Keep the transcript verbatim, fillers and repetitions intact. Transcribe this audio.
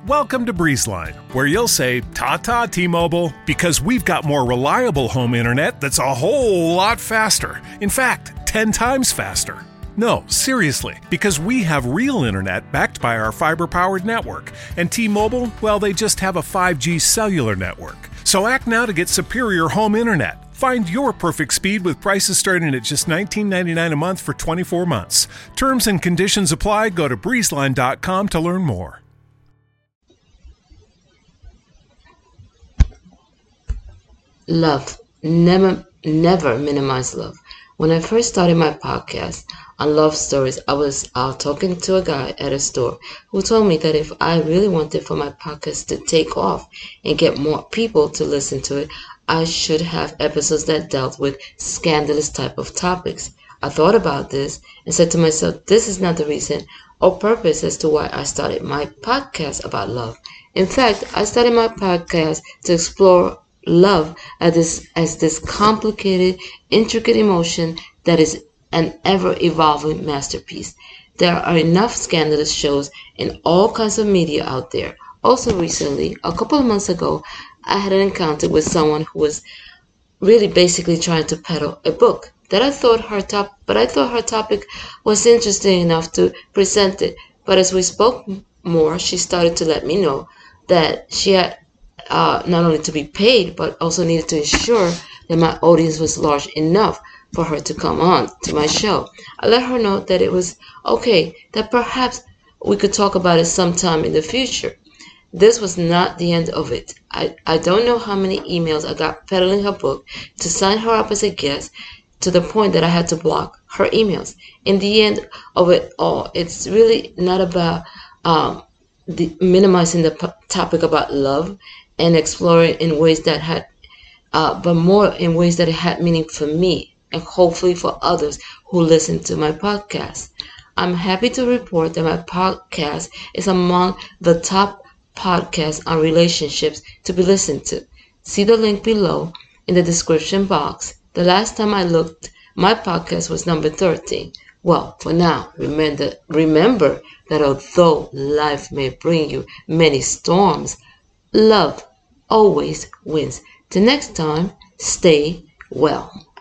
Welcome to BreezeLine, where you'll say, "Ta-ta, T-Mobile," because we've got more reliable home internet that's a whole lot faster. In fact, ten times faster. No, seriously, because we have real internet backed by our fiber-powered network. And T-Mobile, well, they just have a five G cellular network. So act now to get superior home internet. Find your perfect speed with prices starting at just nineteen ninety-nine a month for twenty-four months. Terms and conditions apply. Go to breezeline dot com to learn more. Love. Never, never minimize love. When I first started my podcast on love stories, I was out talking to a guy at a store who told me that if I really wanted for my podcast to take off and get more people to listen to it, I should have episodes that dealt with scandalous type of topics. I thought about this and said to myself, this is not the reason or purpose as to why I started my podcast about love. In fact, I started my podcast to explore love as this, as this complicated, intricate emotion that is an ever-evolving masterpiece. There are enough scandalous shows in all kinds of media out there. Also recently, a couple of months ago, I had an encounter with someone who was really basically trying to peddle a book that I thought her top, but I thought her topic was interesting enough to present it. But as we spoke more, she started to let me know that she had Uh, not only to be paid, but also needed to ensure that my audience was large enough for her to come on to my show. I let her know that it was okay, that perhaps we could talk about it sometime in the future. This was not the end of it. I, I don't know how many emails I got peddling her book to sign her up as a guest, to the point that I had to block her emails. In the end of it all, it's really not about um, the, minimizing the p- topic about love and explore it in ways that had, uh, but more in ways that it had meaning for me and hopefully for others who listen to my podcast. I'm happy to report that my podcast is among the top podcasts on relationships to be listened to. See the link below in the description box. The last time I looked, my podcast was number thirteen. Well, for now, remember, remember that although life may bring you many storms, love always wins. Till next time, stay well.